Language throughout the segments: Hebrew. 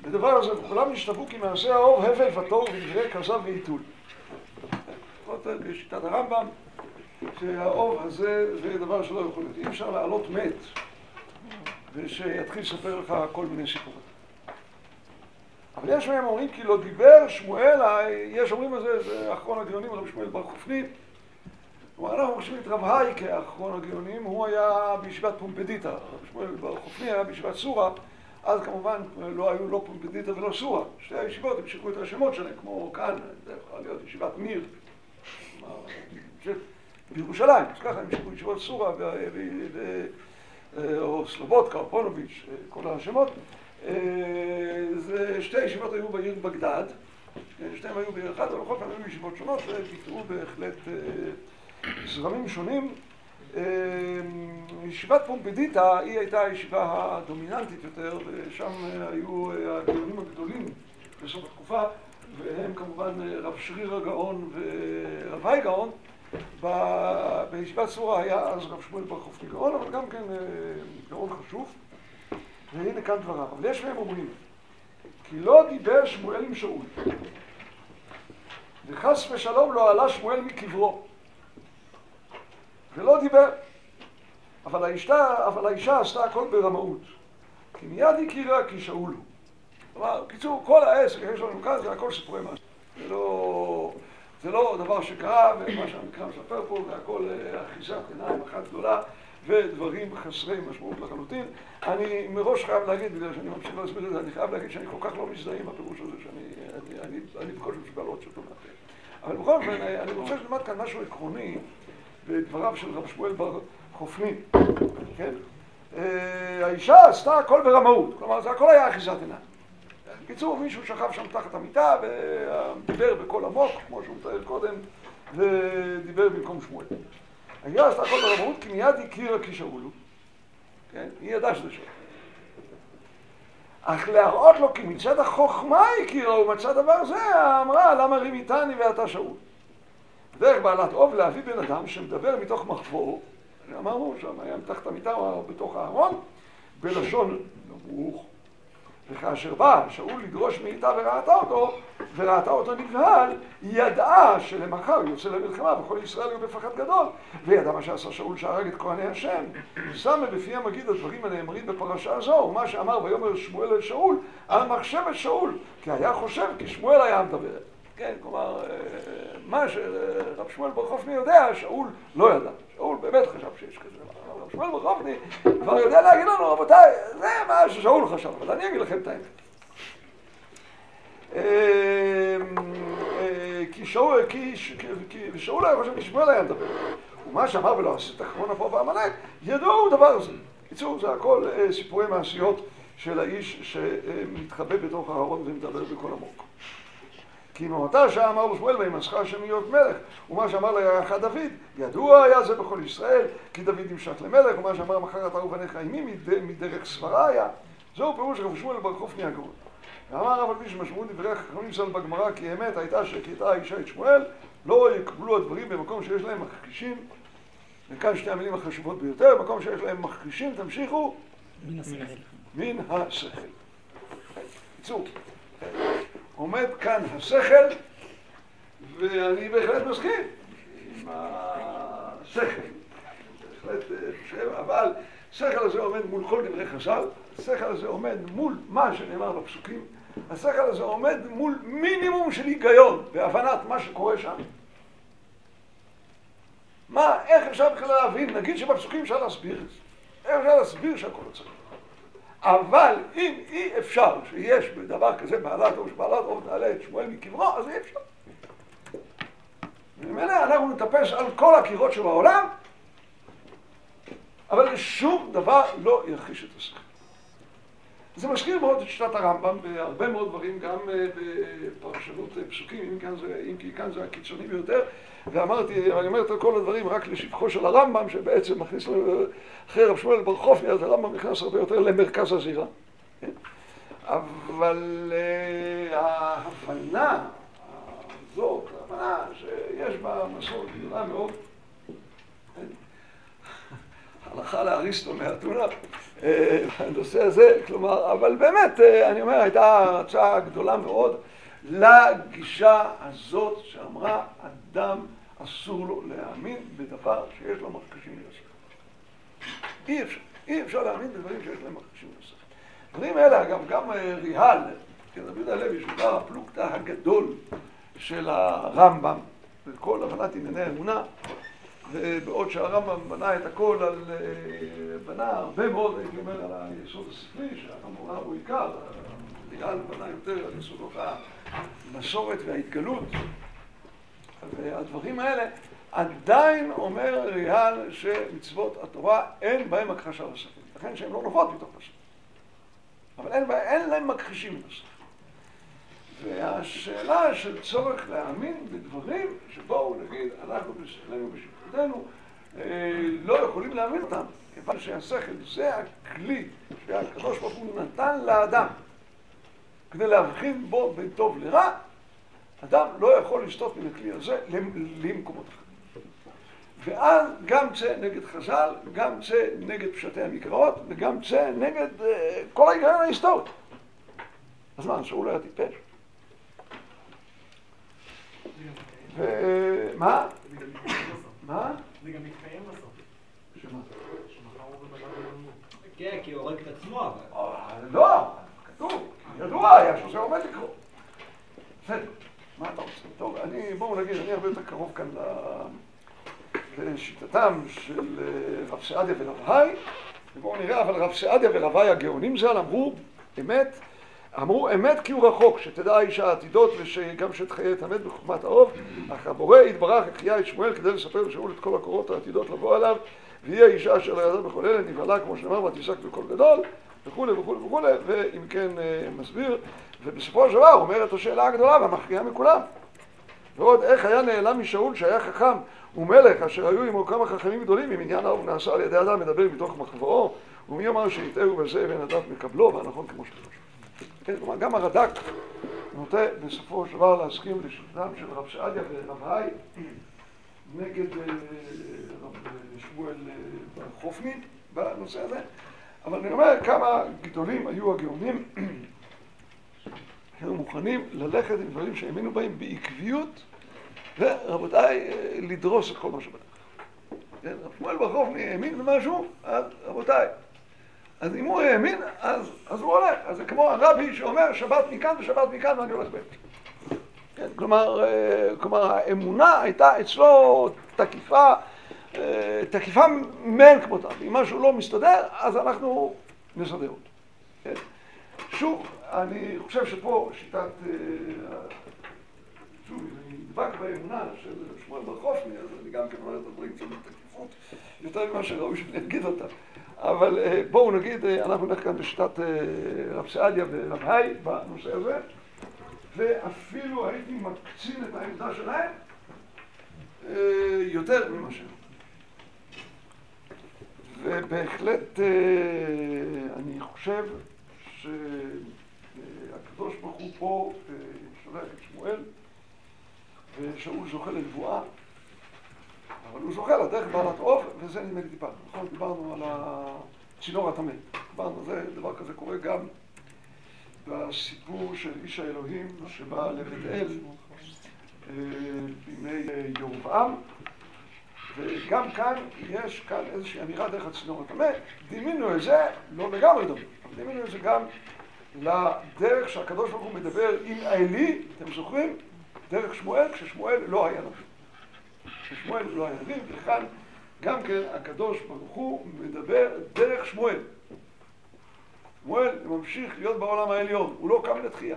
בדבר הזה, וכולם נשתבו כי מעשה האוב הבל ותור ודברי כזב ועיתול. בשיטת הרמב"ם, שהאוב הזה זה דבר שלא יכול להיות. אי אפשר לעלות מת ושיתחיל לספר לך כל מיני סיפורים. אבל יש מהם אומרים כי לא דיבר שמואל, יש אומרים על זה, זה אחרון הגאונים, רב שמואל בר חופני. אנחנו חושבים את רב האי כאחרון הגאונים, הוא היה בישיבת פומפדיטה, רב שמואל בר חופני היה בישיבת סורה, אז כמובן לא היו לא פומפדיטה ולא סורה. שתי הישיבות המשיכו את השמות שלהם, כמו כאן, זה יכול להיות ישיבת מיר, בירושלים, אז ככה המשיכו ישיבות סורה, או סלובודקה, או פונוביץ', כל השמות. שתי ישיבות היו בעיר בגדד, שתיהם היו בעיר אחת, אבל בכל פעם היו ישיבות שונות, וביטאו בהחלט זרמים שונים. ישיבת פומפדיטה היא הייתה הישיבה הדומיננטית יותר, ושם היו הגאונים הגדולים בסוף התקופה, והם כמובן רב שריר הגאון ורב האי גאון. בישיבת סורה היה אז רב שמואל בר חופני גאון, אבל גם כן גאון חשוב. והנה כאן דבריו, אבל יש מהם אומרים כי לא דיבר שמואל עם שאול וחס ושלום לא עלה שמואל מקברו ולא דיבר, אבל האישה עשתה הכל ברמאות כי מיד הכירה כי שאול הוא. כלומר, בקיצור, כל העסק שיש לנו כאן זה הכל סיפורי מעשה, זה לא דבר שקרה, ומה שהמקרא מספר פה זה הכל אחיזת עיניים אחת גדולה ודברים חסרי משמעות לחלוטין. אני מראש חייב להגיד, בגלל שאני ממשיך להסביר את זה, אני חייב להגיד שאני כל כך לא מזדהה עם הפירוש הזה, שאני בכל זאת מסוגל עוד שאותו מאחר. אבל בכל זאת, אני רוצה שלמד כאן משהו עקרוני בדבריו של רב שמואל בר חופני. כן? האישה עשתה הכל ברמאות, כלומר זה הכל היה אחיזת עיניים. בקיצור, מישהו שכב שם תחת המיטה ודיבר בקול עמוק, כמו שהוא מתאר קודם, ודיבר במקום שמואל. האישה עשתה הכל ברמאות כי מיד הכירה כי שאול הוא. כן? היא ידעה שזה שאול. אך להראות לו כי מצד החוכמה הכירה ומצד דבר זה אמרה למה רימיתני ואתה שאול. דרך בעלת אוב להביא בן אדם שמדבר מתוך מחבור, אמרנו שם היה מתחת המיטה או בתוך הארון, בלשון נמוך. וכאשר בא שאול לדרוש מאיתה וראתה אותו נבהל, היא ידעה שלמחר יוצא למלחמה וכל ישראל היו בפחד גדול, וידעה מה שעשה שאול שהרג את כהני השם. שמה בפי המגיד הדברים הנאמרים בפרשה הזו, ומה שאמר ויאמר שמואל אל שאול על מחשבת שאול, כי היה חושב כי שמואל היה מדבר. כן, כלומר, מה שרב שמואל בר חופני יודע, שאול לא ידע. שאול באמת חשב שיש כזה דבר. רב שמואל בר חופני כבר יודע להגיד לנו, רבותיי, זה מה ששאול חשב, אבל אני אגיד לכם את האמת. כי שאול היה חושב כי שמואל היה מדבר. ומה שאמר ולא עשית אחרונה פה בעמלק, ידעו דבר הזה. בקיצור, זה הכל סיפורי מעשיות של האיש שמתחבא בתוך הארון ומדבר בכל עמוק. כי מאותה שעה אמר לו שמואל וימסך השם להיות מלך, ומה שאמר לירחת דוד, ידוע היה זה בכל ישראל, כי דוד ימשך למלך, ומה שאמר מחר אתה ובניך עימי מדרך סברה היה. זהו פירוש רב שמואל בר חופני הגאון. ואמר אבל מי שמשמעו דברי החכמים ז"ל בגמרא כי אמת הייתה שהכתה האישה את שמואל, לא יקבלו הדברים במקום שיש להם מכחישים. וכאן שתי המילים החשובות ביותר, במקום שיש להם מכחישים, תמשיכו. מן השכל. מן השכל. בקיצור, עומד כאן השכל, ואני בהחלט מסכים עם השכל. בהחלט חושב, אבל השכל הזה עומד מול כל דברי חז"ל, השכל הזה עומד מול מה שנאמר בפסוקים, השכל הזה עומד מול מינימום של היגיון בהבנת מה שקורה שם. איך אפשר בכלל להבין? נגיד שבפסוקים אפשר להסביר את זה. איך אפשר להסביר שהכל צריך? אבל אם אי אפשר שיש בדבר כזה בעלת אוב נעלה את שמואל מקברו, אז אי אפשר. וממילא אנחנו נטפס על כל הקירות שבעולם, אבל שום דבר לא ירחיש את השכל. זה מזכיר מאוד את שיטת הרמב"ם בהרבה מאוד דברים, גם בפרשנות פסוקים, אם כי כאן זה הקיצוני ביותר. ואמרתי, אני אומר את כל הדברים רק לשבחו של הרמב"ם, שבעצם מכניס אחרי רב שמואל בר חופני, אז הרמב"ם נכנס הרבה יותר למרכז הזירה. אבל ההבנה הזאת, ההבנה שיש בה מסורת גדולה מאוד, הלכה לאריסטו מאתונה, הנושא הזה, כלומר, אבל באמת, אני אומר, הייתה הרצאה גדולה מאוד לגישה הזאת שאמרה, אדם אסור לו להאמין בדבר שיש לו מרכישים מן השכל. אי אפשר להאמין בדברים שיש להם מרכישים מן השכל. הדברים האלה, אגב, גם ריה"ל, רבי יהודה הלוי, שהוא בא הפלוגתא הגדול של הרמב"ם, בכל הבנת ענייני האמונה, ובעוד שהרמב"ם בנה את הכל בנה הרבה מאוד, הייתי אומר, על היסוד הספרי, שהרמב"ם הוא עיקר, ריה"ל בנה יותר על יסודות המסורת וההתגלות, והדברים האלה עדיין אומר ריה"ל שמצוות התורה אין בהם הכחשה לשכל, לכן שהן לא נובעות מתוך השכל, אבל אין להם מכחישים מן השכל. והשאלה של צורך להאמין בדברים שבואו נגיד אנחנו בשכלנו ובשיפוטנו לא יכולים להאמין אותם, כיוון שהשכל זה הכלי שהקדוש ברוך הוא נתן לאדם כדי להבחין בו בין טוב לרע. אדם לא יכול לסטות מן הכלי הזה למקומות אחרים. ואז גם צא נגד חז"ל, גם צא נגד פשטי המקראות, וגם צא נגד כל ההיגיון ההיסטורי. אז מה, שהוא לא היה טיפש? ומה? מה? זה גם מתקיים בסוף. שמה? שמחר הוא בבית. כן, כי הוא הורג את עצמו, אבל... לא, כתוב, ידוע היה שזה עומד לקרוא. בסדר, מה אתה רוצה? טוב, בואו נגיד, אני הרבה יותר קרוב כאן לשיטתם של רב סעדיה ורב האי, ובואו נראה, אבל רב סעדיה ורב האי הגאונים ז"ל אמרו אמת כי הוא רחוק, שתדע האישה העתידות וגם שתחיה את המת בחוכמת האוב, אך הבורא יתברך החיה את שמואל כדי לספר לשאול את כל הקורות העתידות לבוא עליו, והיא האישה אשר לידה מחוללת נבהלה כמו שנאמר ותיסק בקול גדול וכו' וכו' וכו', ואם כן מסביר, ובסופו של דבר אומרת השאלה הגדולה והמכריעה מכולם. ועוד איך היה נעלם משאול שהיה חכם ומלך אשר היו עמו כמה חכמים גדולים, אם עניין האוב נעשה על ידי אדם מדבר מתוך מחבואו, ומי אמר שיטעו בזה ואין הדעת מקבלו, והנכון כמו שלוש. כן, כלומר, גם הרד"ק נוטה בסופו של דבר להסכים לשיטתם של רב סעדיה ורב האי נגד רב שמואל בר חופני בנושא הזה, אבל אני אומר כמה גדולים היו הגאונים שהיו מוכנים ללכת עם דברים שהאמינו בהם בעקביות, ורבותיי, לדרוס את כל מה שבדרך. כן, רב שמואל בר חופני האמין במשהו, אז רבותיי, אז אם הוא האמין, אז הוא הולך. אז זה כמו הרבי שאומר שבת מכאן ושבת מכאן ואני הולך באמצע. כן, כלומר, האמונה הייתה אצלו תקיפה מאין כמותה. אם משהו לא מסתדר, אז אנחנו נסדר אותו. כן? שוב, אני חושב שפה שיטת... שוב, אני נדבק באמונה של שמואל בר חופני, אז אני גם כן אומר את הדברים קצת בתקיפות יותר ממה שראוי שאני אגיד אותה. אבל בואו נגיד, אנחנו נלך כאן בשיטת רב סעדיה ורב האי בנושא הזה, ואפילו הייתי מקצין את העמדה שלהם יותר ממה שהם. ובהחלט אני חושב שהקדוש ברוך הוא פה שולח את שמואל, ושאול זוכה לנבואה, אבל הוא זוכה לדרך בעלת אוב, וזה נדמה לי דיברנו. נכון, דיברנו על הצינור הטמא. דיברנו על זה, דבר כזה קורה גם בסיפור של איש האלוהים שבא לבית אל בימי ירבעם, וגם כאן יש כאן איזושהי אמירה דרך הצינור הטמא. דימינו את זה, לא לגמרי דומה, אבל דימינו את זה גם לדרך שהקדוש ברוך הוא מדבר עם האלי, אתם זוכרים? דרך שמואל, כששמואל לא היה נביא. כששמואל לא היה נביא, וכאן גם כן הקדוש ברוך הוא מדבר דרך שמואל. שמואל ממשיך להיות בעולם העליון, הוא לא קם לתחייה.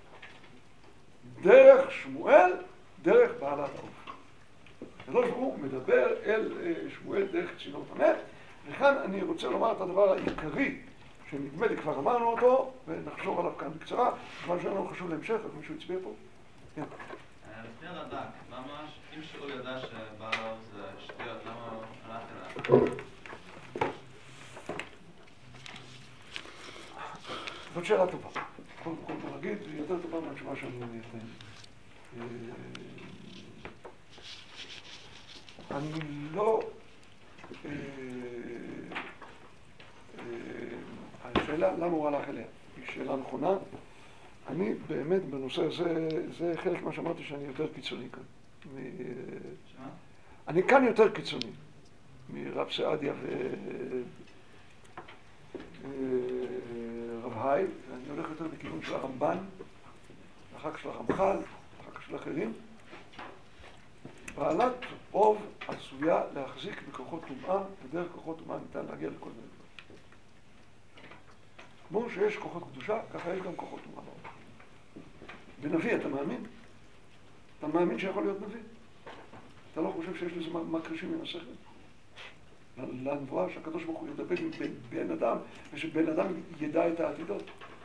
דרך שמואל, דרך בעלת האוב. הקדוש ברוך הוא מדבר אל שמואל דרך צינור הטמא, וכאן אני רוצה לומר את הדבר העיקרי, שנדמה לי כבר אמרנו אותו, ונחזור עליו כאן בקצרה, כיוון שלנו חשוב להמשך, אז מישהו יצביע פה? כן. לפני הרד"ק, למה אם שאול ידע שבעל האוב זה שטויות, למה הוא הלך אליו? זאת שאלה טובה. קודם כל נגיד, היא יותר טובה מהתשובה שאני אתן. אני לא השאלה למה הוא הלך אליה, היא שאלה נכונה. אני באמת בנושא הזה, זה חלק מה שאמרתי שאני יותר קיצוני כאן. אני כאן יותר קיצוני מרב סעדיה ורב היי, ואני הולך יותר בכיוון של הרמב"ן, אחר כך של הרמח"ל, אחר כך של אחרים. בעלת רוב עשויה להחזיק בכוחות טומאה, ודרך כוחות טומאה ניתן להגיע לכל מיני דברים. כמו שיש כוחות קדושה, ככה יש גם כוחות טומאה. בנביא אתה מאמין? אתה מאמין שיכול להיות נביא? אתה לא חושב שיש לזה מקרישים מן השכל? לנבואה שהקדוש ברוך הוא ידבק בן אדם, ושבן אדם ידע את העתידות.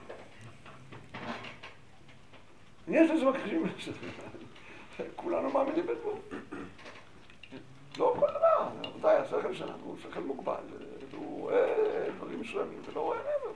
יש לזה מקרישים מן השכל. כולנו מאמינים בדבור. לא כל דבר. רבותיי, השכל שלנו הוא שכל מוגבל. הוא רואה דברים מסוימים ולא רואה מעבר.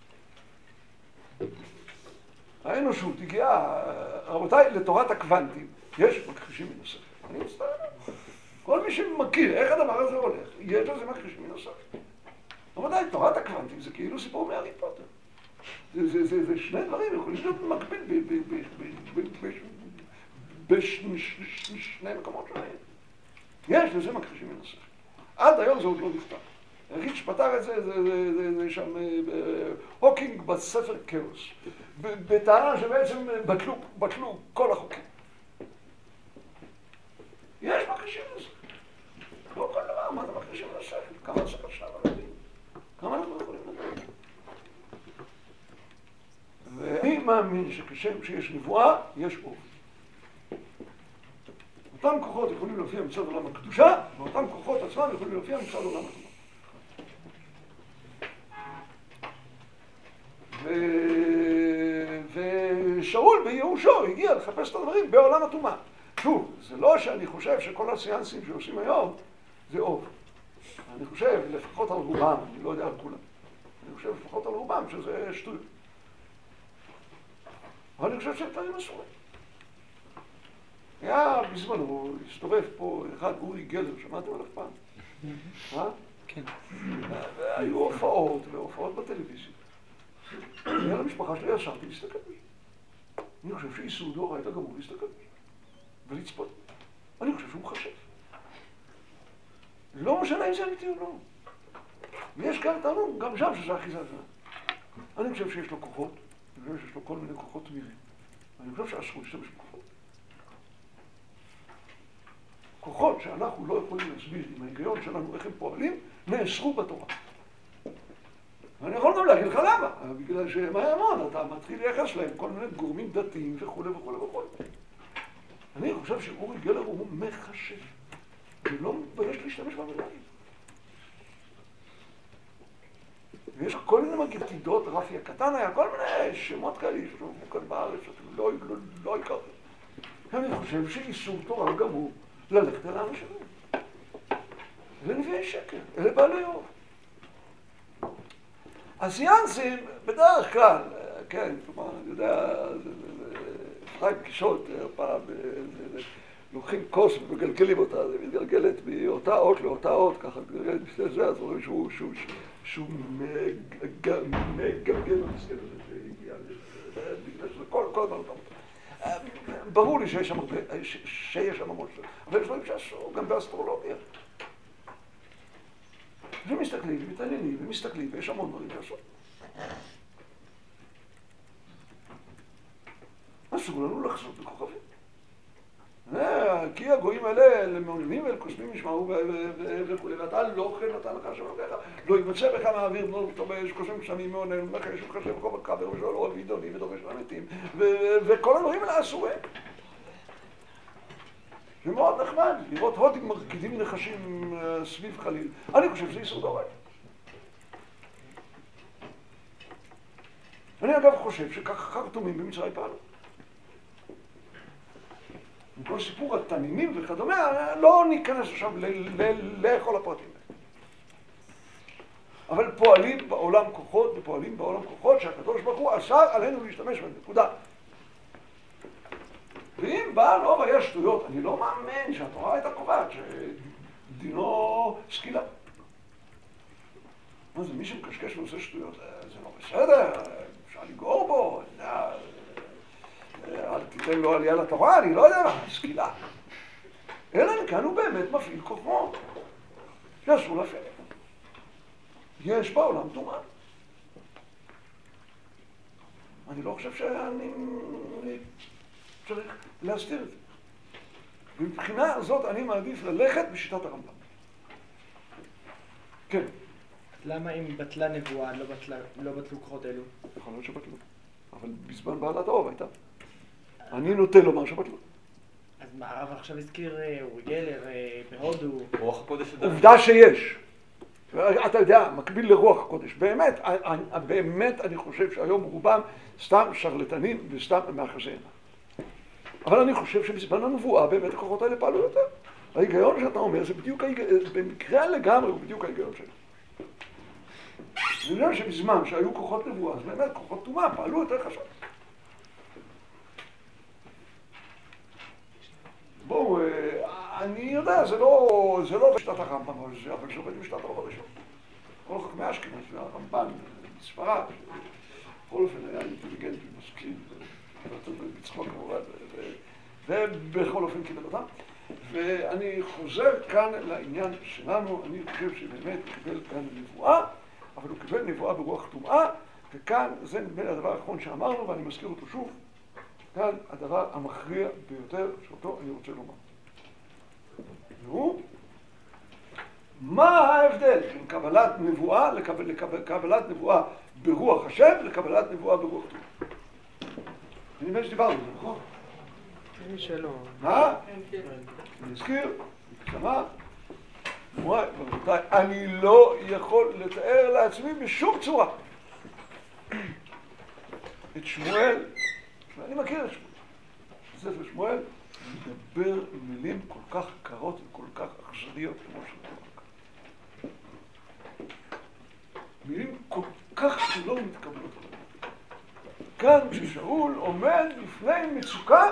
האנושות הגיעה, רבותיי, לתורת הקוונטים. יש מכחישים מן השכל. אני מצטער. כל מי שמכיר איך הדבר הזה הולך, יש לזה מכחישים מן השכל. רבותיי, תורת הקוונטים זה כאילו סיפור מהארי פוטר. זה שני דברים יכולים להיות מקביל בשני מקומות שלהם. יש לזה מכחישים מן השכל. עד היום זה עוד לא נפתר. היחיד שפתר את זה, זה שם הוקינג בספר כאוס. בטענה שבעצם בטלו כל החוקים. יש מכחישים מן השכל. לא כל דבר, מה אתה מכחישים מן השכל? כמה השכל שלנו יודעים? כמה אנחנו יכולים לדעת? ואני מאמין שכשם שיש נבואה, יש אור. אותם כוחות יכולים להופיע מצד עולם הקדושה, ואותם כוחות עצמם יכולים להופיע מצד עולם הטומאה. ושאול בייאושו הגיע לחפש את הדברים בעולם הטומאה. שוב, זה לא שאני חושב שכל הסיאנסים שעושים היום זה אור. אני חושב לפחות על רובם, אני לא יודע על כולם. אני חושב לפחות על רובם שזה שטויות. אבל אני חושב שהם דברים אסורים. היה בזמנו, הסתובב פה אחד אורי גלר, שמעתם עליו פעם? כן. והיו הופעות והופעות בטלוויזיה. היה למשפחה שלי ישבתי להסתכל בזה. אני חושב שאיסור דאורייתא גמור להסתכל בזה. ולצפות. אני חושב שהוא מחשב. לא משנה אם זה אמיתי או לא. ויש כאן טענו, גם שם שזה אחיזה שלנו. אני חושב שיש לו כוחות, אני חושב שיש לו כל מיני כוחות תמירים. אני חושב שאסור להשתמש בכוחות. כוחות שאנחנו לא יכולים להסביר עם ההיגיון שלנו איך הם פועלים, נאסרו בתורה. ואני יכול גם להגיד לך למה, בגלל שמה יעמוד, אתה מתחיל לייחס להם כל מיני גורמים דתיים וכו' וכו' וכו'. אני חושב שאורי גלר הוא מחשב, ולא מתבייש להשתמש במילה. ויש כל מיני מגיתידות, רפי הקטן היה, כל מיני שמות כאלה, יש לו כאן בארץ, אתם לא הכרתם. אני חושב שאיסור תורה גמור ללכת אל האנשים. אלה נביאי שקר, אלה בעלי אור. הסיאנסים בדרך כלל, כן, כלומר, אני יודע, חיים פגישות, פעם, לוקחים כוס ומגלגלים אותה, זה מתגלגלת מאותה אות לאותה אות, ככה מתגלגלת בשביל זה, אז רואים שהוא מגלגל במסגל הזה שהגיע לזה, בגלל שזה כל הזמן אותם. ברור לי שיש שם המון שלו, אבל יש דברים שעשו גם באסטרולוגיה. ומסתכלים, ומתעניינים, ומסתכלים, ויש המון דברים שעשו. אסור לנו לחזות בכוכבים. כי הגויים האלה, הם מעוניינים ואלה קוסמים ישמעו וכו', ואתה לא אוכל נתן לך שם ככה, לא ימצא בך מהאוויר בנו אותו באש, קוסמים שמים מעונן, ומחש ומחשב וכל בקבר ושואל עוד ועידוני ודורש למתים, וכל הדברים האלה אסורים. זה מאוד נחמד, לראות הודים מרקידים נחשים סביב חליל. אני חושב שזה איסור דאורייתא. אני אגב חושב שכך חרטומים במצרים פעלו. עם כל סיפור התנינים וכדומה, לא ניכנס עכשיו לכל הפרטים. אבל פועלים בעולם כוחות, ופועלים בעולם כוחות שהקדוש ברוך הוא אסר עלינו להשתמש בהם, נקודה. ואם בעל אור היה שטויות, אני לא מאמין שהתורה הייתה קובעת שדינו סקילה. מה זה, מי שמקשקש ועושה שטויות, זה לא בסדר, אפשר לגור בו, אל תיתן לו עלייה לתורה, אני לא יודע מה, סקילה. אלא כאן הוא באמת מפעיל כוחו, שאסור להפעיל. יש בעולם טומאה. אני לא חושב שאני צריך להסתיר את זה. מבחינה הזאת אני מעדיף ללכת בשיטת הרמב"ם. כן. למה אם בטלה נבואה לא בטלו כוחות אלו? יכול להיות שבטלו. אבל בזמן בעלת האוב הייתה. אני נוטה לומר שבטלו. אז מה הרב עכשיו הזכיר אורי גלר בהודו? רוח הקודש עובדה שיש. אתה יודע, מקביל לרוח הקודש. באמת אני חושב שהיום רובם סתם שרלטנים וסתם מאחזי עיניים. אבל אני חושב שבזמן הנבואה באמת הכוחות האלה פעלו יותר. ההיגיון שאתה אומר זה בדיוק ההיגיון, במקרה לגמרי הוא בדיוק ההיגיון שלי. אני חושב שבזמן שהיו כוחות נבואה, אז באמת כוחות טומאה פעלו יותר חשוב. בואו, אני יודע, זה לא בשיטת הרמב"ם, אבל זה עובד בשיטת הרמב"ם הראשון. כל חכמי אשכנז והרמב"ן בספרד, בכל אופן היה אינטליגנטי, משכיל, בצחוק כמובן, ובכל אופן קיבל אותם. ואני חוזר כאן לעניין שלנו, אני חושב שבאמת הוא קיבל כאן נבואה, אבל הוא קיבל נבואה ברוח טומאה, וכאן זה נדמה לי הדבר האחרון שאמרנו, ואני מזכיר אותו שוב, כאן הדבר המכריע ביותר שאותו אני רוצה לומר. והוא, מה ההבדל בין קבלת נבואה לקבלת נבואה ברוח השם לקבלת נבואה ברוח טומאה? אני אומר שדיברנו על זה, נכון? מי שלא. מה? אני אזכיר, בקצרה, רבותיי, אני לא יכול לתאר לעצמי בשום צורה את שמואל, אני מכיר את שמואל, ספר שמואל מדבר מילים כל כך קרות וכל כך אכזריות כמו שמואל. מילים כל כך שלא מתקבלות. כאן כששאול עומד לפני מצוקה,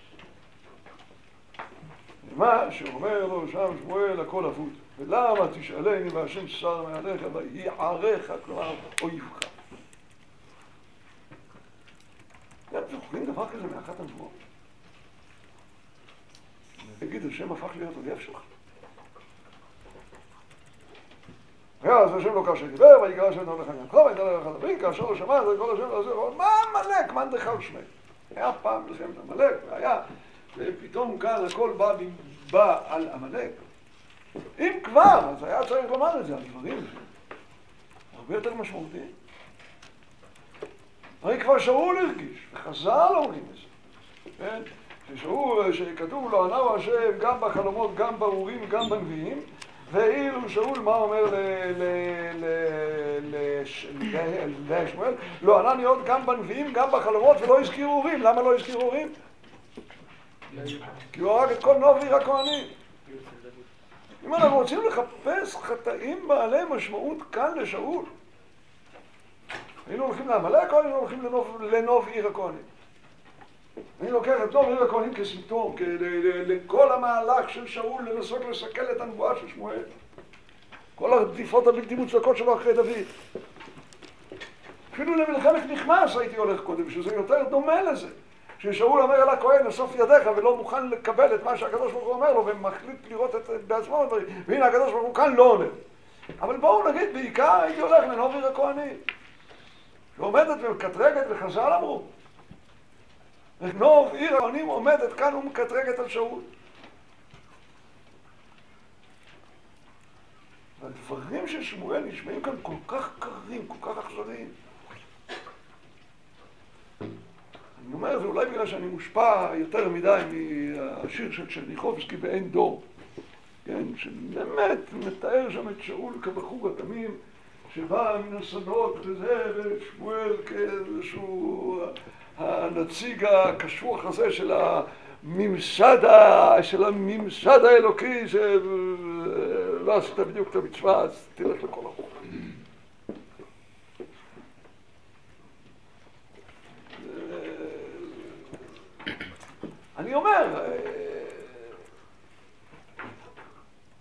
מה שאומר לו שם שמואל הכל אבוד, ולמה תשאלני והשם שר מעליך ויערך, כלומר אויבך. אתם זוכרים דבר כזה מאחת הנבואות? תגיד, השם הפך להיות אויב שלך? אז השם לא כאשר דיבר, ויקרא השם נור לחניה. טוב, הייתה לך לדבר, כאשר לא שמע, זה כל השם לא עזר, מה עמלק? מה נדחה ושמי? היה פעם מלחמת עמלק, והיה, ופתאום כאן הכל בא על עמלק. אם כבר, אז היה צריך לומר את זה, הדברים הרבה יותר משמעותיים. הרי כבר שאול הרגיש, וחז"ל אומרים את זה. כן? ששאול, שכתוב לו, ענו השם גם בחלומות, גם באורים, גם בנביאים, ואילו שאול, מה אומר לשמואל? לא ענני עוד גם בנביאים, גם בחלומות, ולא הזכיר אורים. למה לא הזכיר אורים? כי הוא הרג את כל נוב עיר הכהנים. אם אנחנו רוצים לחפש חטאים בעלי משמעות כאן לשאול, היינו הולכים לעמלק או היינו הולכים לנוב עיר הכהנים? אני לוקח את נוב עיר הכהנים כסימפטום, לכל המהלך של שאול לנסות לסכל את הנבואה של שמואל. כל הרדיפות הבלתי מוצדקות שלו אחרי דוד. אפילו למלחמת נכנס הייתי הולך קודם, שזה יותר דומה לזה. כששאול אומר אל הכהן, אסוף ידיך, ולא מוכן לקבל את מה שהקדוש ברוך הוא אומר לו, ומחליט לראות בעצמו דברים. והנה הקדוש ברוך הוא כאן לא אומר. אבל בואו נגיד, בעיקר הייתי הולך לנוב עיר הכהנים. שעומדת ומקטרגת, וחז"ל אמרו. נוב עיר הכהנים עומדת כאן ומקטרגת על שאול. והדברים של שמואל נשמעים כאן כל כך קרים, כל כך אכזריים. אני אומר, זה אולי בגלל שאני מושפע יותר מדי מהשיר של צ'רניחובסקי באין דור, כן, שבאמת מתאר שם את שאול כבחור התמים, שבא מן השדות וזה, ושמואל כאיזשהו הנציג הקשוח הזה של הממסד האלוקי, שלא עשית בדיוק את המצווה, אז תלך לכל החוק. אני אומר,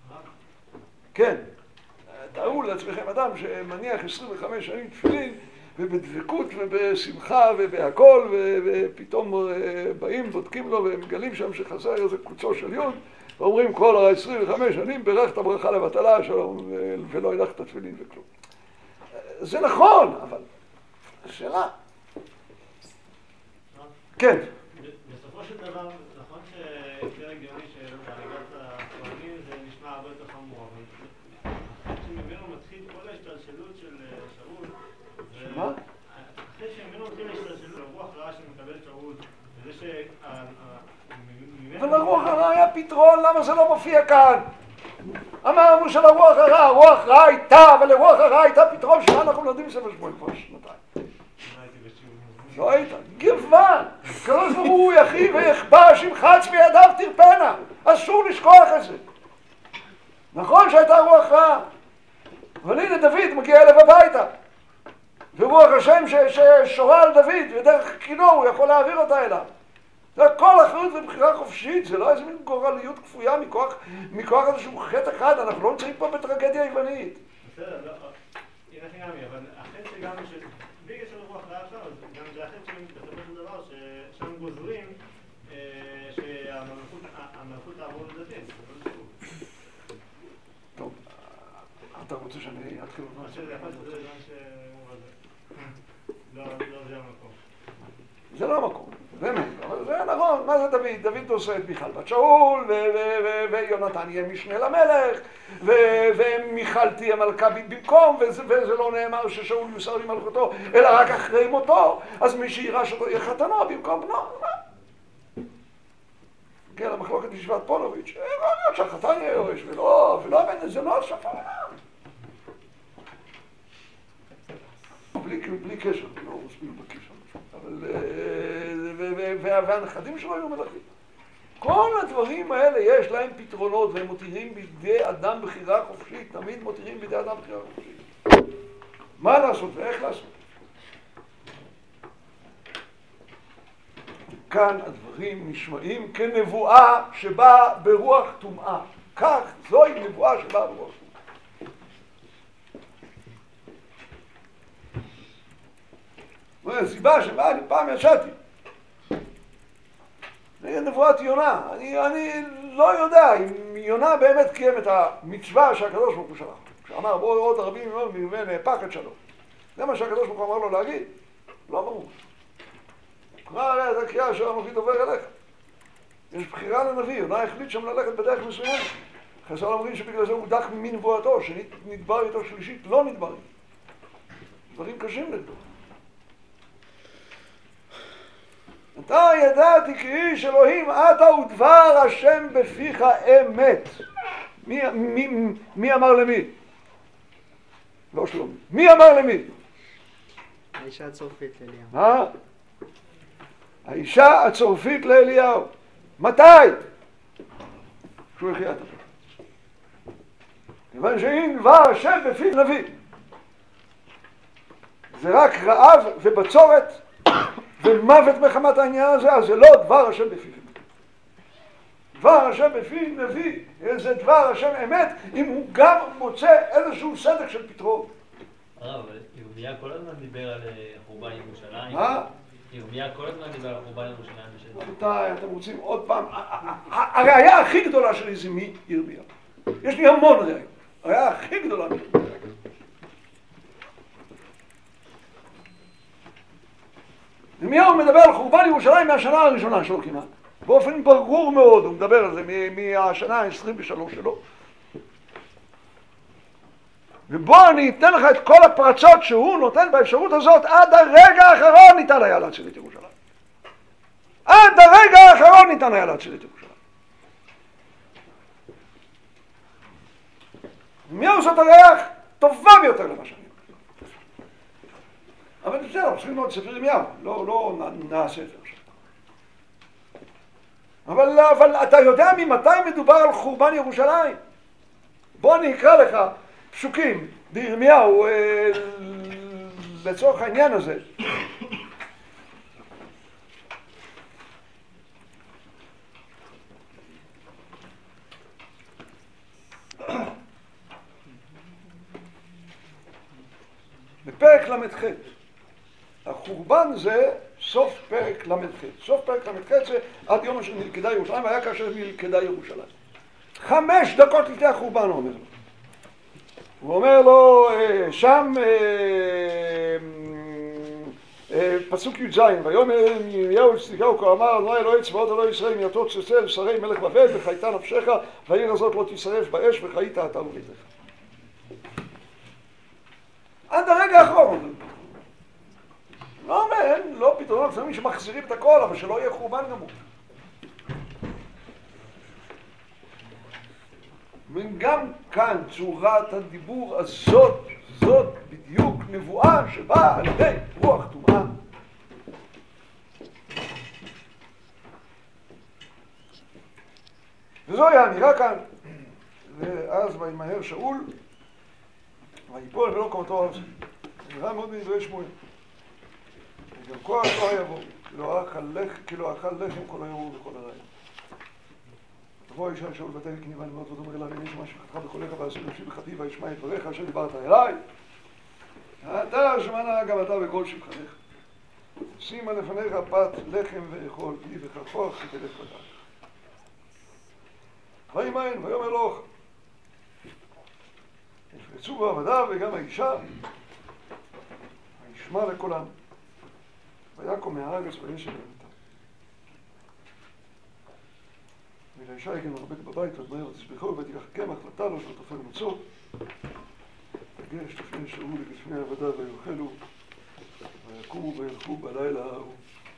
כן, תארו לעצמכם אדם שמניח 25 שנים תפילין ובדבקות ובשמחה ובהכל, ופתאום באים, בודקים לו ומגלים שם שחסר איזה קוצו של יוד, ואומרים כל 25 שנים ברכת ברכה לבטלה שלום ולא הלכת תפילין וכלום. זה נכון, אבל השאלה. כן. בסופו של דבר, נכון שיותר הגיוני שבהריגת הכהנים זה נשמע הרבה יותר חמור, אבל שממנו מתחיל כל ההשתלשלות של שאול, מה? אחרי שממנו מתחיל ההשתלשלות, הרוח רעה שמקבל שאול, וזה ש... אבל לרוח הרע היה פתרון, למה זה לא מופיע כאן? אמרנו שלרוח הרע, רוח רע הייתה, אבל לרוח הרע הייתה פתרון, שמה אנחנו לומדים ספר שמואל כבר שנתיים. לא היית, גוון, הקדוש ברוך הוא יחי ויכבש ימחץ בידיו תרפנה, אסור לשכוח את זה. נכון שהייתה רוח רעה, אבל הנה דוד מגיע אליו הביתה, ורוח השם ששורה על דוד, ודרך כינור הוא יכול להעביר אותה אליו. זה הכל אחריות ובחירה חופשית, זה לא איזה מין גורליות כפויה מכוח איזשהו חטא אחד, אנחנו לא נמצאים פה בטרגדיה יוונית. בסדר, לא, הנה חינמי, אבל החטא שגם בגלל של רוח רעה עכשיו, גם זה החטא שהם בסופו של דבר, שהם גוזרים שהמלכות תעבור לדתים. טוב, אתה רוצה שאני אתחיל לומר? זה יכול להיות זה לא זה המקום. זה לא המקום, באמת, אבל זה נכון, מה זה דוד? דוד עושה את מיכל בת שאול, ויונתן יהיה משנה למלך, ומיכל תהיה מלכה במקום, וזה לא נאמר ששאול יוסר למלכותו, אלא רק אחרי מותו, אז מי שירש אותו יהיה חתנו במקום בנו. הגיע למחלוקת ישיבת פונוביץ', יכול להיות שהחתן יהיה יורש, ולא הבן, זה לא השפה. בלי קשר, לא מספיק בקשר. והנכדים שלו היו מלכים. כל הדברים האלה יש להם פתרונות, והם מותירים בידי אדם בחירה חופשית, תמיד מותירים בידי אדם בחירה חופשית. מה לעשות ואיך לעשות? כאן הדברים נשמעים כנבואה שבאה ברוח טומאה. כך, זוהי נבואה שבאה ברוח טומאה. הסיבה שבה אני פעם ישעתי. זה נבואת יונה. אני לא יודע אם יונה באמת קיים את המצווה שהקדוש ברוך הוא שלח. כשאמר בואו עוד הרבים מאוד מרווה נהפך את שלום. זה מה שהקדוש ברוך הוא אמר לו להגיד. לא ברור. קרא הרי את הקריאה של הנביא דובר אליך. יש בחירה לנביא. יונה החליט שם ללכת בדרך מסוימת. חז"ל אומרים שבגלל זה הוא דח מנבואתו, שנדבר איתו שלישית, לא נדבר איתו. דברים קשים נגדו. אתה ידעתי כי איש אלוהים אתה ודבר השם בפיך אמת. מי אמר למי? לא שלומי. מי אמר למי? האישה הצורפית לאליהו. מה? האישה הצורפית לאליהו. מתי? כשהוא החיה את הפרק. כיוון שאם דבר השם בפי נביא. זה רק רעב ובצורת ומוות מחמת העניין הזה, אז זה לא דבר השם בפי. דבר השם בפי נביא, זה דבר השם אמת, אם הוא גם מוצא איזשהו סדק של פתרון. הרב, אבל ירמיה כל הזמן דיבר על חורבן ירושלים. מה? ירמיה כל הזמן דיבר על חורבן ירושלים. רבותיי, אתם רוצים עוד פעם, הראיה הכי גדולה שלי זה מי ירמיה. יש לי המון ראיות. הראיה הכי גדולה מי. ירמיהו מדבר על חורבן ירושלים מהשנה הראשונה שלו כמעט. באופן ברור מאוד, הוא מדבר על זה מהשנה ה-23 שלו. ובוא אני אתן לך את כל הפרצות שהוא נותן באפשרות הזאת, עד הרגע האחרון ניתן היה להציל את ירושלים. עד הרגע האחרון ניתן היה להציל את ירושלים. ירמיהו זאת הראיה טובה ביותר למה שאני אומר. אבל בסדר, צריכים לראות ספר ירמיהו, לא נעשה את זה עכשיו. אבל אתה יודע ממתי מדובר על חורבן ירושלים? בוא אני אקרא לך פסוקים בירמיהו לצורך העניין הזה. בפרק למ"ח החורבן זה סוף פרק ל"ח. סוף פרק ל"ח זה עד יום אשר נלכדה ירושלים, והיה כאשר נלכדה ירושלים. 5 דקות לפני החורבן הוא אומר לו. הוא אומר לו שם פסוק י"ז, ויאמר ירמיהו אל צדקיהו כה אמר אדוני אלוהי צבאות אלוהי ישראל אם יתור תצא אל שרי מלך בבל וחייתה נפשך והעיר הזאת לא תשרף באש וחיית אתה וביתך. עד הרגע האחרון. לא אומר, אין, לא פתרונות, לפעמים שמחזירים את הכל, אבל שלא יהיה חורבן גמור. וגם כאן צורת הדיבור הזאת, זאת בדיוק נבואה שבאה על ידי רוח טומאה. וזוהי האמירה כאן. ואז וימהר שאול ויפול ולא קומתו ארצה. נראה מאוד מדברי שמואל. וגם כה לא יבוא, כי לא אכל לחם כל היום וכל הלילה. תבוא אישה שאול ותהי כניבה נבואות ותאמר אליו הנה שמע שפתך בקולך ועשו נפשי בחטאי וישמע את דבריך אשר דיברת אליי. אתה שמע גם אתה בקול שמך. שימה לפניך פת לחם ואכול פי וכחוך תלך בדרך. ויאמר ויאמר לו יפרצו בעבדיו וגם האישה וישמע לקולם ויקום מהארץ וישב בביתה. ולאישה יגן מרבק בבית ותמהר ותסבחו ותיקח קמח לטלו של תופר מצות וגש לפני שאול ולפני עבדיו ויאכלו ויקומו וילכו בלילה ההוא.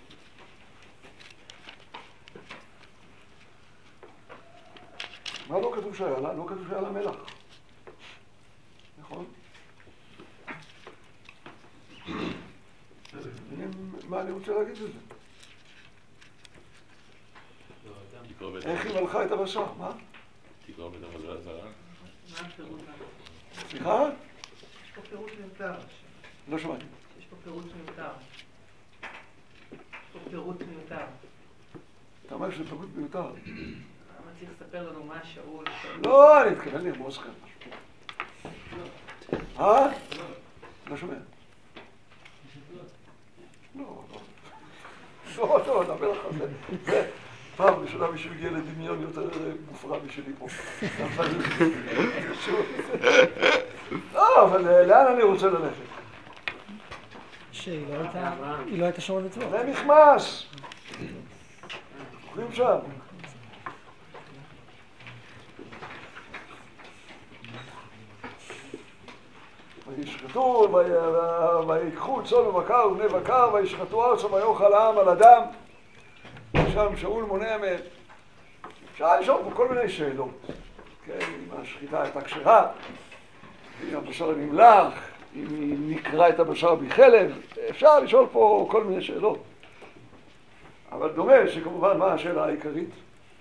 מה לא כתוב שהיה לה? לא כתוב שהיה לה מלח. נכון? מה אני רוצה להגיד בזה? איך היא מלכה את הבשר? מה? תקרוב את עבודה זרה? מה הפירוט? סליחה? יש פה פירוט מיותר. לא שמעתי. יש פה פירוט מיותר. יש פה פירוט מיותר. אתה אומר שזה פירוט מיותר. למה צריך לספר לנו מה שאול? לא, אני מתכוון לרמוז כאן משהו. לא שומע. לא, דבר לך. זה פעם ראשונה מישהו הגיע לדמיון יותר מופרע משלי פה. לא, אבל לאן אני רוצה ללכת? שהיא לא הייתה שומעת מצוות. זה מכמס. אוכלים שם. וישחטו, ויקחו צאן ובקר ובני בקר, וישחטו ארצה ויאכל העם על הדם. שם שאול מונע מהם. אפשר לשאול פה כל מיני שאלות. כן, אם השחיטה הייתה כשרה, אם הבשר נמלח, אם נקרא את הבשר בחלב, אפשר לשאול פה כל מיני שאלות. אבל דומה שכמובן מה השאלה העיקרית?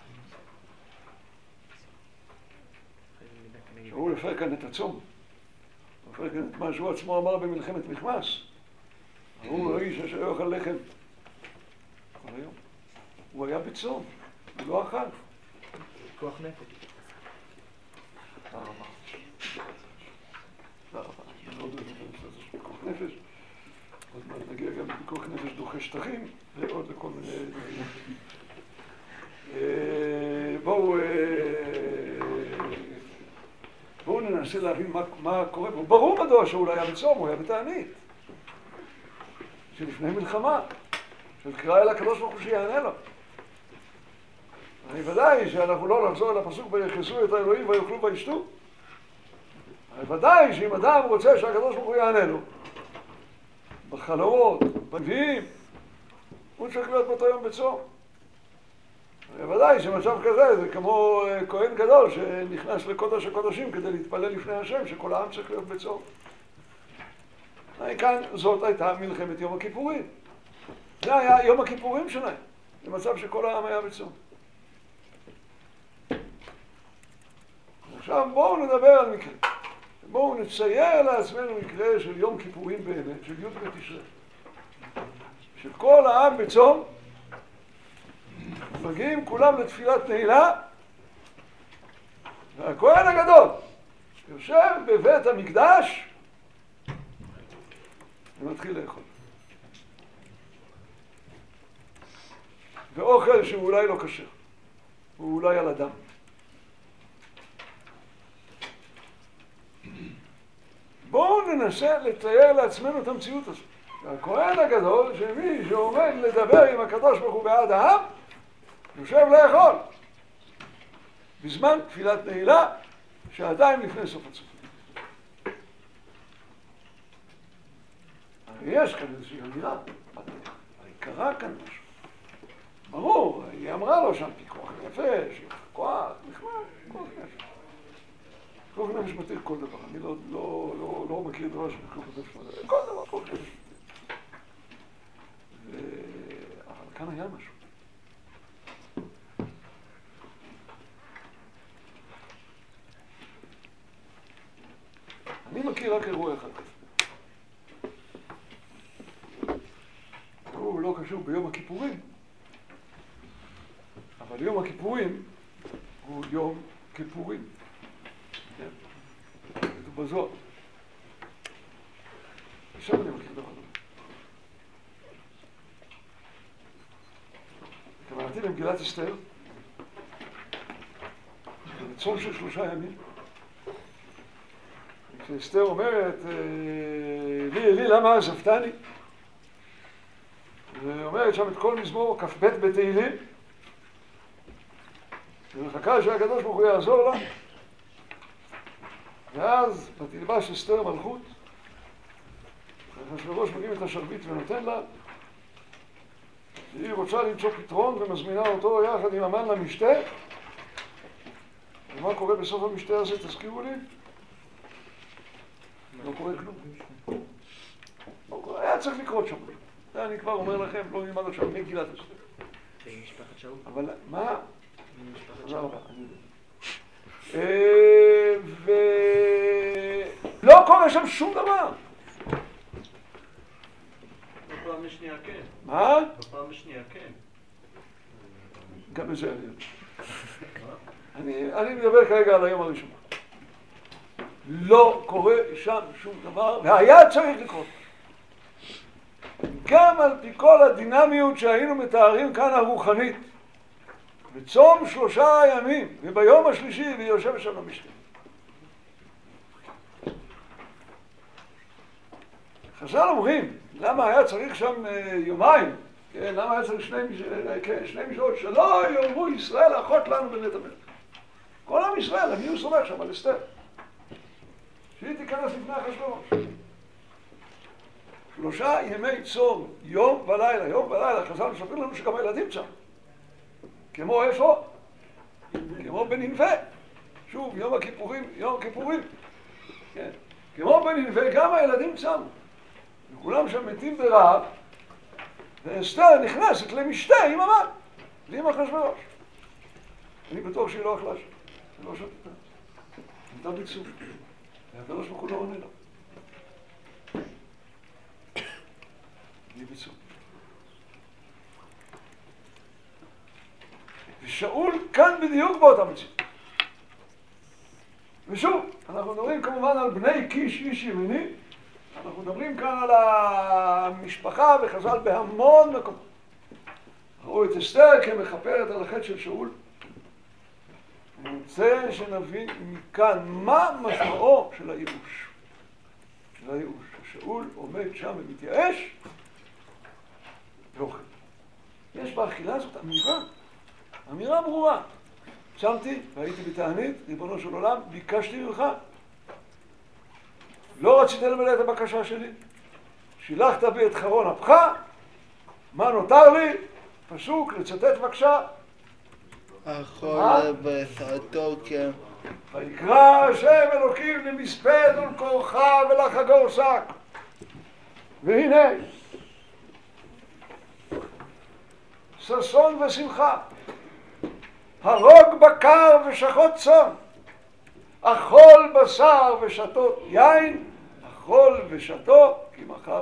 שאול הפר כאן את הצום. הפר כאן את מה שהוא עצמו אמר במלחמת מכמס. הוא האיש אשר יאכל לחם כל היום. הוא היה בצום, הוא לא אכל. כוח נפש. תודה רבה. תודה רבה. אני מאוד אוהב את הנושא הזה של פיקוח נפש. עוד מעט נגיע גם לפיקוח נפש דוחה שטחים, ועוד לכל מיני... בואו ננסה להבין מה קורה פה. ברור מדוע שאול היה בצום, הוא היה בתענית. שלפני מלחמה, של קרא אל הקדוש ברוך הוא שיענה לו. הרי ודאי שאנחנו לא נחזור אל הפסוק ויחסו את האלוהים ויאכלו וישתו. הרי ודאי שאם אדם רוצה שהקדוש ברוך הוא יענה לו, בחלומות, בנביאים, הוא צריך להיות באותו יום בצום. הרי ודאי שמצב כזה זה כמו כהן גדול שנכנס לקודש הקודשים כדי להתפלל לפני השם, שכל העם צריך להיות בצום. כאן זאת הייתה מלחמת יום הכיפורים. זה היה יום הכיפורים שלהם, במצב שכל העם היה בצום. עכשיו בואו נדבר על מקרה. בואו נצייר לעצמנו מקרה של יום כיפורים באמת, של י' בתשרי. שכל העם בצום, מגיעים כולם לתפילת נעילה, והכהן הגדול יושב בבית המקדש ומתחיל לאכול. ואוכל שהוא אולי לא כשר, הוא אולי על אדם. בואו ננסה לתאר לעצמנו את המציאות הזאת. הכהן הגדול, שמי שעומד לדבר עם הקדוש ברוך הוא בעד העם, יושב לאכול. בזמן תפילת נעילה, שעתיים לפני סוף הצום. יש כאן איזושהי אמירה, אבל קרה כאן משהו. ברור, היא אמרה לו שם פיקוח נפש, כוח, נחמד, כוח נפש. פיקוח נפש מתיר כל דבר, אני לא מכיר דבר של פיקוח נפש מתיר, כל דבר, כוח נפש מתיר. אבל כאן היה משהו. אני מכיר רק אירוע אחד כזה. הוא לא קשור ביום הכיפורים, אבל יום הכיפורים הוא יום כיפורים. כן? כתוב בזוהר. עכשיו אני מכיר דבר הזה. כוונתי למגילת אסתר, בצום של 3 ימים. כשאסתר אומרת, לי, למה עזבתני? ואומרת שם את כל מזמור כ"ב בתהילים, ומחכה שהקדוש ברוך הוא יעזור לה, ואז ותלבש אסתר מלכות, אחשוורוש מגיע את השרביט ונותן לה, היא רוצה למצוא פתרון ומזמינה אותו יחד עם המן למשתה. ומה קורה בסוף המשתה הזה? תזכירו לי? לא קורה כלום. לא קורה, היה צריך לקרות שם. אני כבר אומר לכם, לא נלמד עכשיו מגילת אסתר. זה משפחת שאול. אבל מה? משפחת תודה שאול. רבה, אני יודע. ולא קורה שם שום דבר. בפעם השנייה כן. מה? בפעם השנייה כן. גם בזה אני מדבר כרגע על היום הראשון. לא קורה שם שום דבר, והיה צריך לקרות. גם על פי כל הדינמיות שהיינו מתארים כאן הרוחנית, בצום 3 ימים, וביום השלישי, ויושב שם המשתה. חז"ל אומרים, למה היה צריך שם יומיים? כן, למה היה צריך 2 משעות שלא יאמרו ישראל אחות לנו בבית המלך? כל עם ישראל, אני הוא סומך שם על אסתר. שהיא תיכנס לפני אחשוורוש. 3 ימי צום, יום ולילה, יום ולילה. חז"ל מספרים לנו שגם הילדים צם. כמו איפה? כמו בנינווה. שוב, יום הכיפורים. כן. כמו בנינווה, גם הילדים צמו. וכולם שם מתים ברעב, ואסתר נכנסת למשתה עם המן, ועם אחשוורוש. אני בטוח שהיא לא אכלה שם. היא לא שתתה. הייתה בצום. והקדוש ברוך הוא לא עונה לו. אני בצום. ושאול כאן בדיוק באותה מציאות. ושוב, אנחנו מדברים כמובן על בני קיש איש ימיני, אנחנו מדברים כאן על המשפחה וחז"ל בהמון מקומות. ראו את אסתר כמכפרת על החטא של שאול. אני רוצה שנבין מכאן מה משמעו של הייאוש. שאול עומד שם ומתייאש ואוכל. יש באכילה הזאת אמירה ברורה. צמתי והייתי בתענית, ריבונו של עולם, ביקשתי ממך. לא רצית למלא את הבקשה שלי. שילחת בי את חרון אפך. מה נותר לי? פסוק, לצטט בבקשה. אכול בעשרתו כן. ויקרא השם אלוקים למספד ולכורחה ולחגור שק. והנה, ששון ושמחה, הרוג בקר ושחוט צאן, אכול בשר ושתות יין, אכול ושתו כי מחר.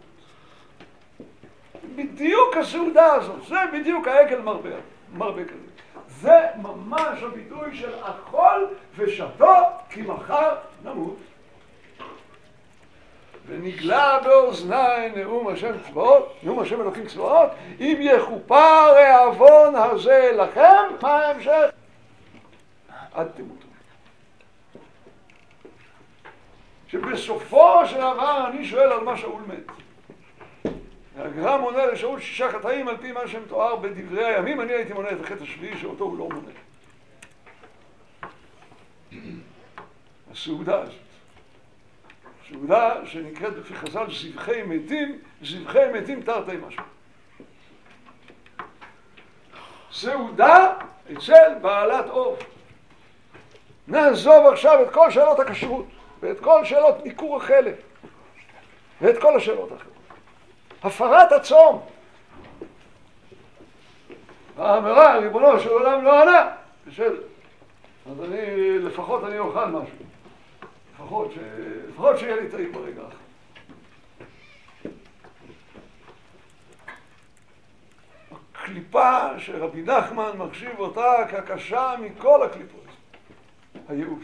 בדיוק הסעודה הזאת, זה בדיוק העגל מרבה כזה. זה ממש הביטוי של אכול ושתו כי מחר נמות. ונגלה באוזני נאום השם צבאות, נאום השם אלוקים צבאות, אם יכופר העוון הזה לכם, מה ההמשך? עד תמותו. שבסופו של דבר אני שואל על מה שאול מת. הגר"א מונה לשאול 6 חטאים על פי מה שמתואר בדברי הימים, אני הייתי מונה את החטא השביעי שאותו הוא לא מונה. הסעודה הזאת. סעודה שנקראת לפי חז"ל זבחי מתים, זבחי מתים תרתי משמע. סעודה אצל בעלת אוב. נעזוב עכשיו את כל שאלות הכשרות, ואת כל שאלות עיקור החלב, ואת כל השאלות האחרות. הפרת הצום. האמרה, ריבונו של עולם לא ענה. בסדר. אז לפחות אני אוכל משהו. לפחות שיהיה לי טעים ברגע אחר. הקליפה שרבי נחמן מחשיב אותה כקשה מכל הקליפות. הייאוש.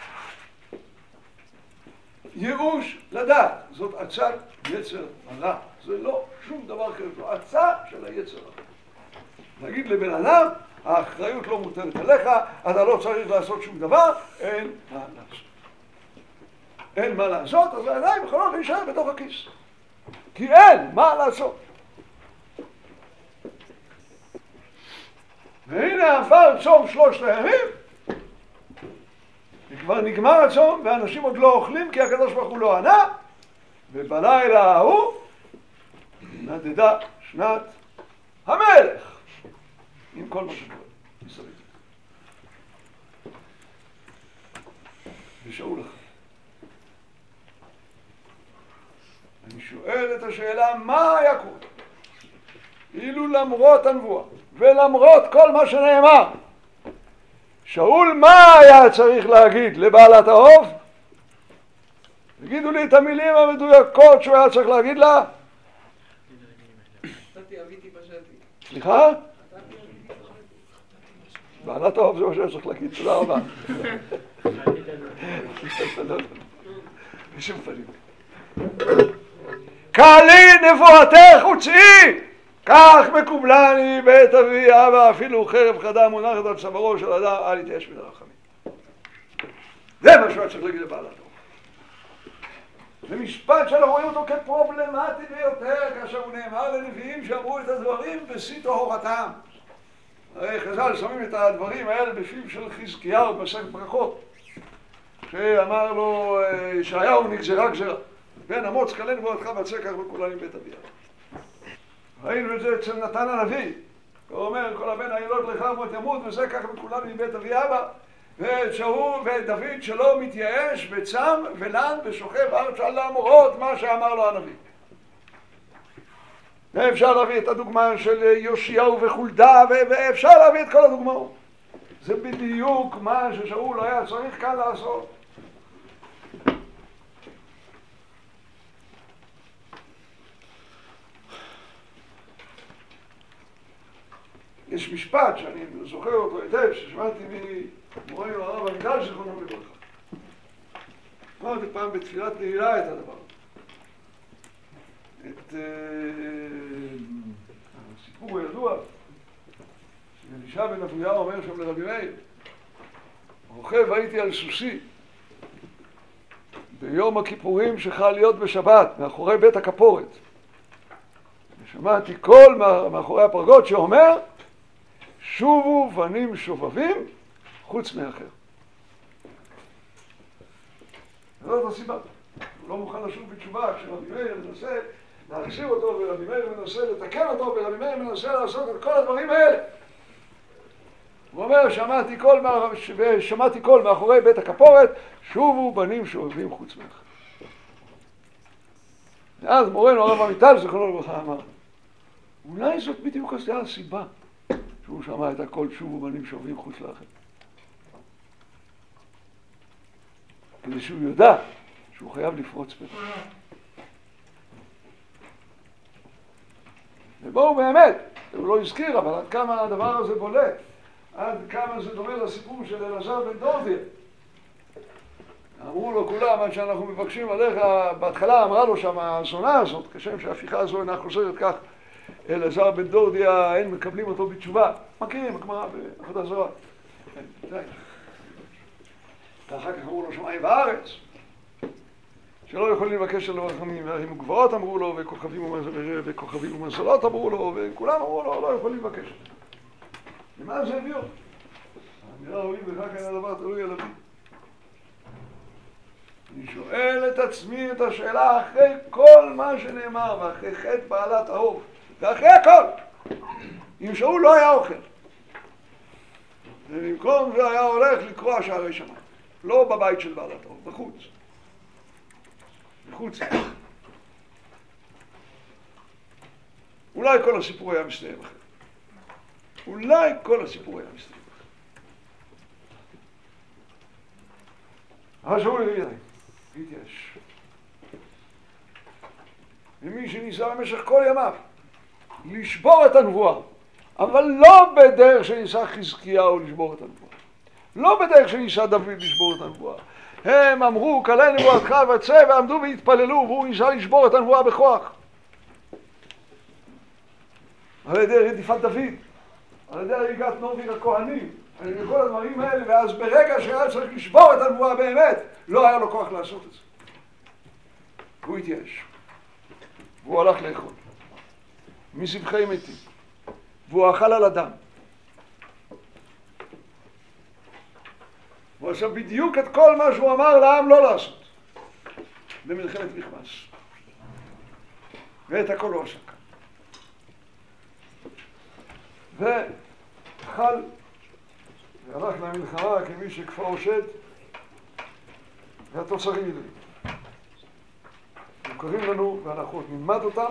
ייאוש לדעת. זאת עצת יצר הרע. זה לא שום דבר כזה. זו עצה של היצר הרע. נגיד לבן אדם, האחריות לא מוטלת עליך, אתה לא צריך לעשות שום דבר, אין מה לעשות. אין מה לעשות, אז העיניים יכולות להישאר בתוך הכיס. כי אין מה לעשות. והנה עבר צום 3 הימים, וכבר נגמר הצום, ואנשים עוד לא אוכלים, כי הקדוש ברוך הוא לא ענה, ובלילה ההוא נדדה שנת המלך, עם כל מה שקורה מסביב. ושאול אחר. אני שואל את השאלה, מה היה קורה? אילו למרות הנבואה, ולמרות כל מה שנאמר, שאול מה היה צריך להגיד לבעלת האוב? תגידו לי את המילים המדויקות שהוא היה צריך להגיד לה. סליחה? בעלת האוב זה מה שהיה צריך להגיד, תודה רבה. בשום פנים. קלי נבואתך וצאי, כך מקובלני בית אבי אבא, אפילו חרב חדה מונחת על צווארו של אדם, אל יתייאש מן הרחמים. זה מה שהוא צריך להגיד לבעלת האוב. זה משפט שאנחנו רואים אותו כפרובלמטי ביותר, כאשר הוא נאמר לנביאים שאמרו את הדברים בשיא טהורתם. הרי חז"ל שמים את הדברים האלה בפיו של חזקיהו במסכת ברכות, שאמר לו ישעיהו נגזרה גזרה. בן אמוץ קלה נבואתך ועשה כך בכולן עם בית אבי אבא. ראינו את זה אצל נתן הנביא. הוא אומר, כל הבן הילוד לך מות ימות, וזה כך בכולן עם בית אבי אבא. ודוד שלא מתייאש וצם ולן ושוכב ארץ על למרות מה שאמר לו הנביא. ואפשר להביא את הדוגמה של יאשיהו וחולדה, ואפשר להביא את כל הדוגמאות. זה בדיוק מה ששאול היה צריך כאן לעשות. יש משפט שאני זוכר אותו היטב, ששמעתי ממורנו הרב עמיטל זיכרונו לברכה. אמרתי פעם בתפילת נעילה את הדבר. את הסיפור הידוע, שאלישע בן אבויה אומר שם לרבי מאיר, רוכב הייתי על סוסי ביום הכיפורים שחל להיות בשבת, מאחורי בית הכפורת. ושמעתי קול מאחורי הפרגות שאומר, שובו בנים שובבים חוץ מאחר. זאת הסיבה. הוא לא מוכן לשוב בתשובה כשרבי מאיר מנסה להחזיר אותו, ורבי מאיר מנסה לתקן אותו, ורבי מאיר מנסה לעשות את כל הדברים האלה. הוא אומר, שמעתי קול מאחורי בית הכפורת, שובו בנים שובבים חוץ מאחר. ואז מורנו הרב עמיטל זיכרונו לברכה אמר, אולי זאת בדיוק הסיבה שהוא שמע את הכל שובו בנים שובבים חוץ לאחר. כדי שהוא ידע שהוא חייב לפרוץ בתוך. ובואו באמת, הוא לא הזכיר, אבל עד כמה הדבר הזה בולט, עד כמה זה דומה לסיפור של אלעזר בן דורדיה. אמרו לו כולם, עד שאנחנו מבקשים עליך, בהתחלה אמרה לו שם הזונה הזאת, כשם שההפיכה הזו אינה חוזרת כך, אלעזר בן דורדיה, אין מקבלים אותו בתשובה. מכירים, הגמרא בעבודה זרה. די. ואחר כך אמרו לו שמיים וארץ, שלא יכולים לבקש עליו רחמים, והרים וגבעות אמרו לו, וכוכבים ומזלות אמרו לו, וכולם אמרו לו, לא יכולים לבקש. למה זה הביא אותו? האמירה רואים וכך היה הדבר תלוי על אבי. אני שואל את עצמי את השאלה אחרי כל מה שנאמר, ואחרי חטא בעלת האוב, ואחרי הכל, אם שאול לא היה אוכל, ובמקום זה היה הולך לקרוע שערי שמיים, לא בבית של בעלת האוב, בחוץ. בחוץ. אולי כל הסיפור היה מסתיים אחר. אולי כל הסיפור היה מסתיים אחר. אבל שאול הביא ידיים. התייאש. ומי שניסה במשך כל ימיו לשבור את הנבואה, אבל לא בדרך שניסה חזקיהו לשבור את הנבואה. לא בדרך שניסה דוד לשבור את הנבואה. הם אמרו, כלה נבואתך וצא, ועמדו והתפללו, והוא ניסה לשבור את הנבואה בכוח. על ידי רדיפת דוד, על ידי הריגת נוביל הכהנים, על ידי כל הדברים האלה, ואז ברגע שהיה צריך לשבור את הנבואה באמת, לא היה לו כוח לעשות את זה. הוא התייאש. והוא הלך לאכול. מזבחי מתים. והוא אכל על הדם. הוא עשה בדיוק את כל מה שהוא אמר לעם לא לעשות. במלחמת מכמס. ואת הכל הוא עשה כאן. ואכל והלך למלחמה כמי שכפאו שד, והתוצרים ידועים. מוכרים לנו ואנחנו עוד נלמד אותם.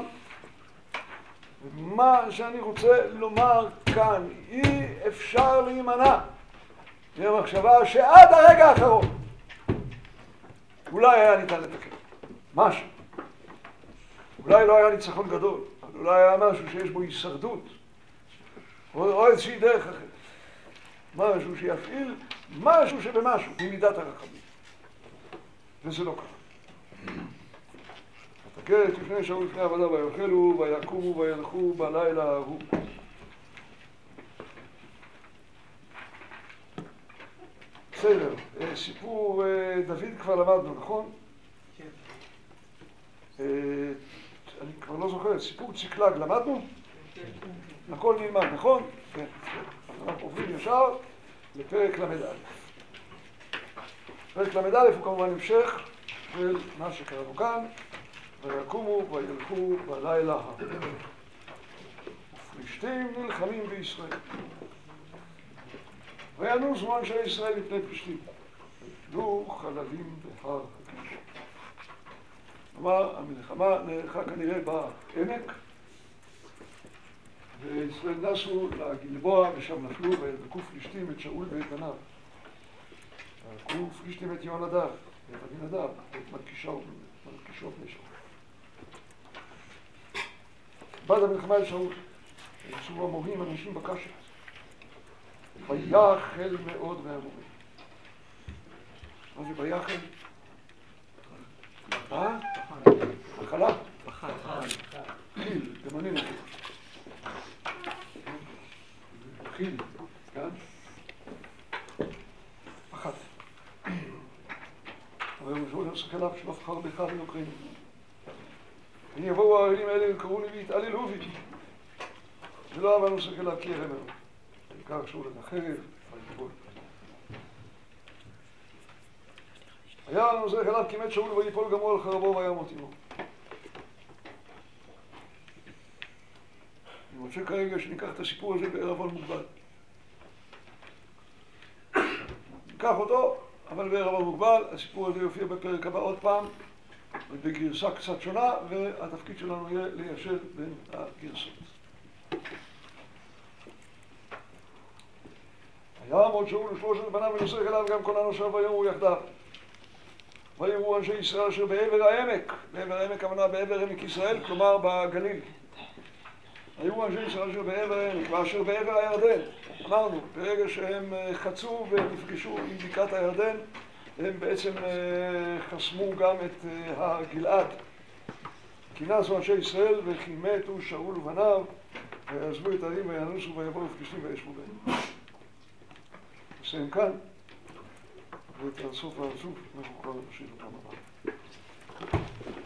ומה שאני רוצה לומר כאן, אי אפשר להימנע מהמחשבה שעד הרגע האחרון אולי היה ניתן לתקן משהו. אולי לא היה ניצחון גדול, אבל אולי היה משהו שיש בו הישרדות, או איזושהי דרך אחרת. משהו שיפעיל משהו שבמשהו, ממידת הרחמים. וזה לא קרה. ותקט לפני שאול לפני עבודה ויאכלו ויקומו וילכו בלילה ההוא. בסדר, סיפור דוד כבר למדנו, נכון? כן. אני כבר לא זוכר, סיפור ציקלג למדנו? הכל נלמד, נכון? כן. אנחנו עוברים ישר לפרק למד א'. פרק למד א' הוא כמובן המשך של מה שקראנו כאן, ויקומו וילכו בלילה ההוא. ופלישתים נלחמים בישראל. וינוסו אנשי ישראל מפני פלישתים. ויפלו חללים בהר הקיש. כלומר, המלחמה נערכה כנראה בעמק, וישראל נסו לגלבוע ושם נפלו וידבקו פלישתים את שאול ואת בניו. וידבקו פלישתים את יהונדב ואת אבינדב ואת מלכישו בני שאול. בעד המלחמה לשאול, יצאו המורים אנשים בקשת. ויחל מאוד מהמורים. מה זה ויחל? מה? החלה? חיל, תמני נחיל. חיל, כאן? אחת. אבל הוא שואל לסך אליו שלא פחר בך ונוקרים. אם יבואו העלים האלה וקראו לי והתעללו בי. ולא אבל נוסק אליו כי יראה מאוד. בעיקר שאול את החרב, ויפול. היה נוסק אליו כי מת שאול ויפול גם הוא על חרבו וימות עמו. אני רוצה כרגע שניקח את הסיפור הזה בערבון מוגבל. ניקח אותו, אבל בערבון מוגבל. הסיפור הזה יופיע בפרק הבא עוד פעם, בגרסה קצת שונה, והתפקיד שלנו יהיה ליישב בין הגרסות. ויעמוד שאול ושלושת בניו ונוסק אליו גם כל אנשיו ויאמרו יחדיו. ויאמרו אנשי ישראל אשר בעבר העמק, בעבר העמק הכוונה בעבר עמק ישראל, כלומר בגליל. היו אנשי ישראל אשר בעבר העמק ואשר בעבר הירדן. אמרנו, ברגע שהם חצו ונפגשו עם בקעת הירדן, הם בעצם חסמו גם את הגלעד. כי נעשו אנשי ישראל וכי מתו שאול ובניו ויעזבו את הערים וינוסו ויבואו פלישתים וישבו בהם. נסיים כאן ואת הסוף והרצוף אנחנו כבר נמשיך בפעם הבאה.